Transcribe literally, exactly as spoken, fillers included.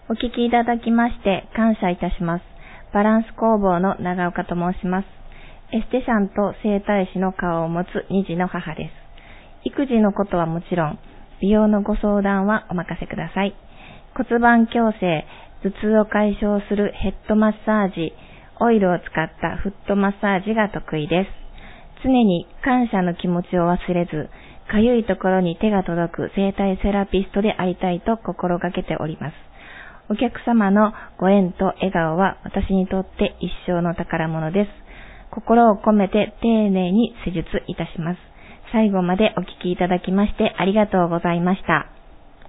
お聞きいただきまして感謝いたします。バランス工房の長岡と申します。エステシャンと整体師の顔を持つ二児の母です。育児のことはもちろん、美容のご相談はお任せください。骨盤矯正、頭痛を解消するヘッドマッサージ、オイルを使ったフットマッサージが得意です。常に感謝の気持ちを忘れず、かゆいところに手が届く整体セラピストでありたいと心がけております。お客様のご縁と笑顔は私にとって一生の宝物です。心を込めて丁寧に施術いたします。最後までお聞きいただきましてありがとうございました。